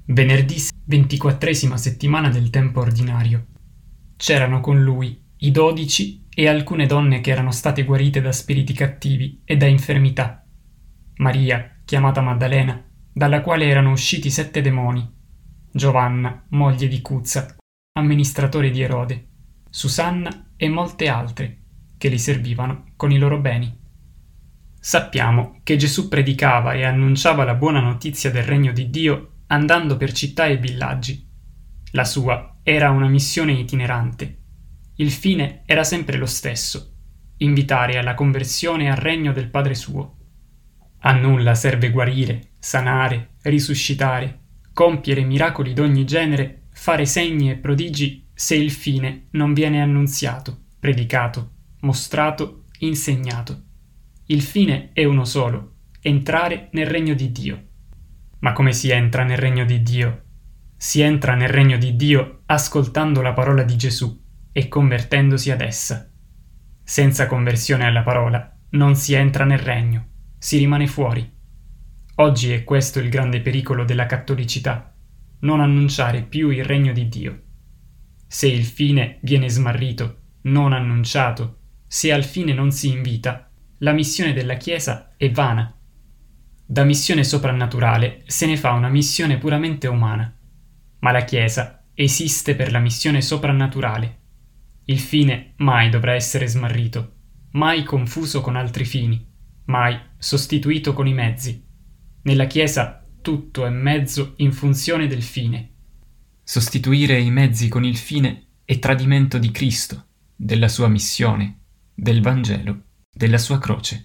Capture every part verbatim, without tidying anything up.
Venerdì ventiquattresima settimana del tempo ordinario. C'erano con lui i dodici e alcune donne che erano state guarite da spiriti cattivi e da infermità. Maria, chiamata Maddalena, dalla quale erano usciti sette demoni. Giovanna, moglie di Cuzza, amministratore di Erode. Susanna e molte altre, che li servivano con i loro beni. Sappiamo che Gesù predicava e annunciava la buona notizia del regno di Dio andando per città e villaggi. La sua era una missione itinerante. Il fine era sempre lo stesso: invitare alla conversione al regno del Padre suo. A nulla serve guarire, sanare, risuscitare, compiere miracoli d'ogni genere, fare segni e prodigi se il fine non viene annunziato, predicato, mostrato, insegnato. Il fine è uno solo: entrare nel regno di Dio. Ma come si entra nel regno di Dio? Si entra nel regno di Dio ascoltando la parola di Gesù e convertendosi ad essa. Senza conversione alla parola non si entra nel regno, si rimane fuori. Oggi è questo il grande pericolo della cattolicità: non annunciare più il regno di Dio. Se il fine viene smarrito, non annunciato, se al fine non si invita, la missione della Chiesa è vana. Da missione soprannaturale se ne fa una missione puramente umana, ma la Chiesa esiste per la missione soprannaturale. Il fine mai dovrà essere smarrito, mai confuso con altri fini, mai sostituito con i mezzi. Nella Chiesa tutto è mezzo in funzione del fine. Sostituire i mezzi con il fine è tradimento di Cristo, della sua missione, del Vangelo, della sua croce.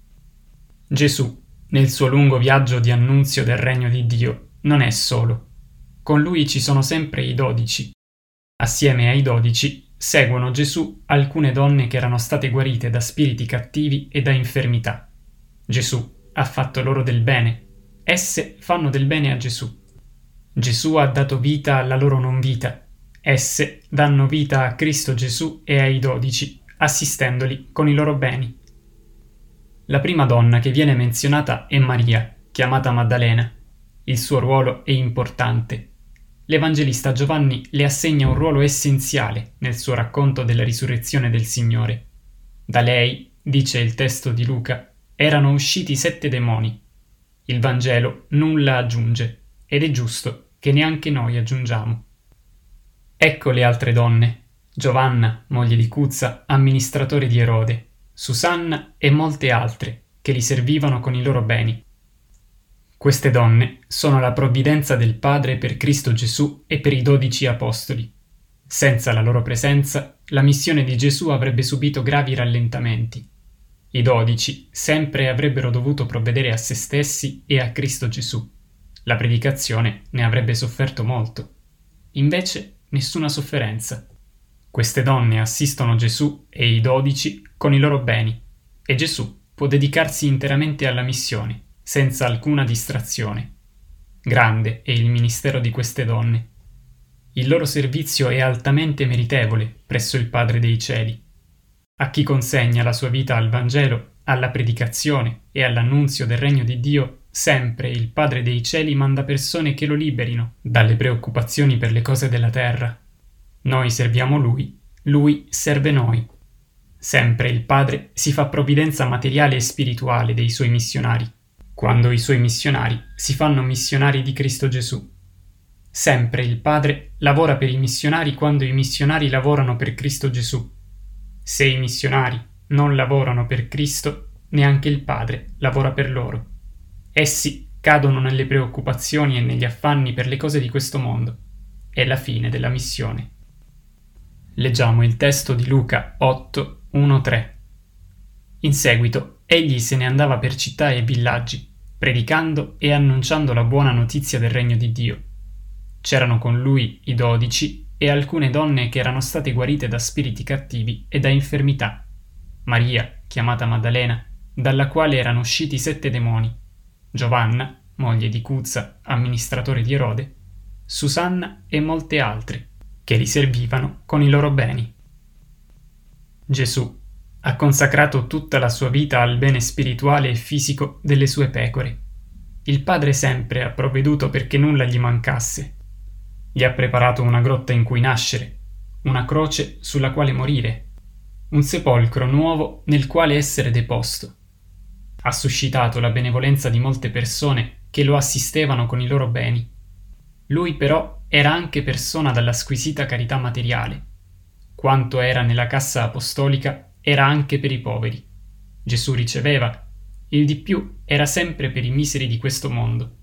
Gesù, nel suo lungo viaggio di annunzio del regno di Dio, non è solo. Con lui ci sono sempre i dodici. Assieme ai dodici seguono Gesù alcune donne che erano state guarite da spiriti cattivi e da infermità. Gesù ha fatto loro del bene. Esse fanno del bene a Gesù. Gesù ha dato vita alla loro non vita. Esse danno vita a Cristo Gesù e ai dodici, assistendoli con i loro beni. La prima donna che viene menzionata è Maria, chiamata Maddalena. Il suo ruolo è importante. L'Evangelista Giovanni le assegna un ruolo essenziale nel suo racconto della risurrezione del Signore. Da lei, dice il testo di Luca, erano usciti sette demoni. Il Vangelo nulla aggiunge, ed è giusto che neanche noi aggiungiamo. Ecco le altre donne: Giovanna, moglie di Cuzza, amministratore di Erode, Susanna e molte altre, che li servivano con i loro beni. Queste donne sono la provvidenza del Padre per Cristo Gesù e per i dodici apostoli. Senza la loro presenza, la missione di Gesù avrebbe subito gravi rallentamenti. I dodici sempre avrebbero dovuto provvedere a se stessi e a Cristo Gesù. La predicazione ne avrebbe sofferto molto. Invece, nessuna sofferenza. Queste donne assistono Gesù e i dodici con i loro beni, e Gesù può dedicarsi interamente alla missione, senza alcuna distrazione. Grande è il ministero di queste donne. Il loro servizio è altamente meritevole presso il Padre dei Cieli. A chi consegna la sua vita al Vangelo, alla predicazione e all'annunzio del regno di Dio, sempre il Padre dei Cieli manda persone che lo liberino dalle preoccupazioni per le cose della terra. Noi serviamo Lui, Lui serve noi. Sempre il Padre si fa provvidenza materiale e spirituale dei Suoi missionari, quando i Suoi missionari si fanno missionari di Cristo Gesù. Sempre il Padre lavora per i missionari quando i missionari lavorano per Cristo Gesù. Se i missionari non lavorano per Cristo, neanche il Padre lavora per loro. Essi cadono nelle preoccupazioni e negli affanni per le cose di questo mondo. È la fine della missione. Leggiamo il testo di Luca otto, uno tre. In seguito, egli se ne andava per città e villaggi, predicando e annunciando la buona notizia del regno di Dio. C'erano con lui i dodici e alcune donne che erano state guarite da spiriti cattivi e da infermità. Maria, chiamata Maddalena, dalla quale erano usciti sette demoni. Giovanna, moglie di Cuzza, amministratore di Erode. Susanna e molte altre, che li servivano con i loro beni. Gesù ha consacrato tutta la sua vita al bene spirituale e fisico delle sue pecore. il Padre sempre ha provveduto perché nulla gli mancasse. Gli ha preparato una grotta in cui nascere, una croce sulla quale morire, un sepolcro nuovo nel quale essere deposto. Ha suscitato la benevolenza di molte persone che lo assistevano con i loro beni. Lui però era anche persona dalla squisita carità materiale. Quanto era nella cassa apostolica era anche per i poveri. Gesù riceveva, il di più era sempre per i miseri di questo mondo.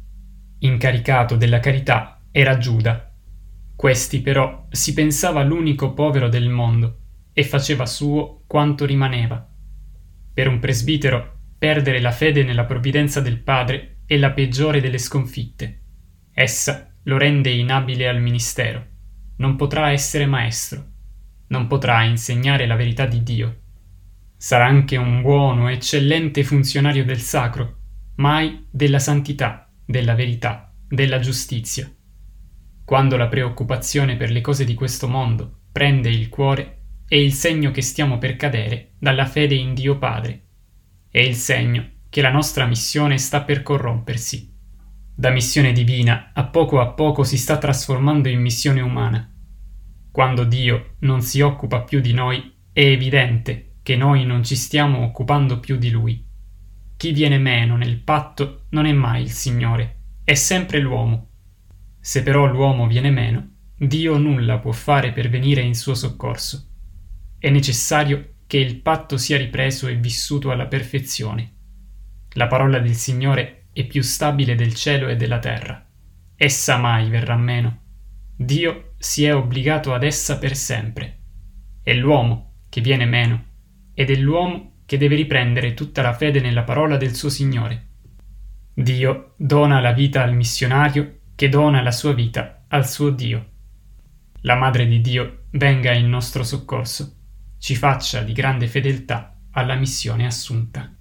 Incaricato della carità era Giuda. Questi però si pensava l'unico povero del mondo e faceva suo quanto rimaneva. Per un presbitero perdere la fede nella provvidenza del Padre è la peggiore delle sconfitte. Essa lo rende inabile al ministero. Non potrà essere maestro. Non potrà insegnare la verità di Dio. Sarà anche un buono, eccellente funzionario del sacro, mai della santità, della verità, della giustizia. Quando la preoccupazione per le cose di questo mondo prende il cuore, è il segno che stiamo per cadere dalla fede in Dio Padre. È il segno che la nostra missione sta per corrompersi. Da missione divina a poco a poco si sta trasformando in missione umana. Quando Dio non si occupa più di noi, è evidente che noi non ci stiamo occupando più di Lui. Chi viene meno nel patto non è mai il Signore, è sempre l'uomo. Se però l'uomo viene meno, Dio nulla può fare per venire in suo soccorso. È necessario che il patto sia ripreso e vissuto alla perfezione. La parola del Signore è più stabile del cielo e della terra. Essa mai verrà meno. Dio si è obbligato ad essa per sempre. È l'uomo che viene meno, ed è l'uomo che deve riprendere tutta la fede nella parola del suo Signore. Dio dona la vita al missionario che dona la sua vita al suo Dio. La Madre di Dio venga in nostro soccorso, ci faccia di grande fedeltà alla missione assunta.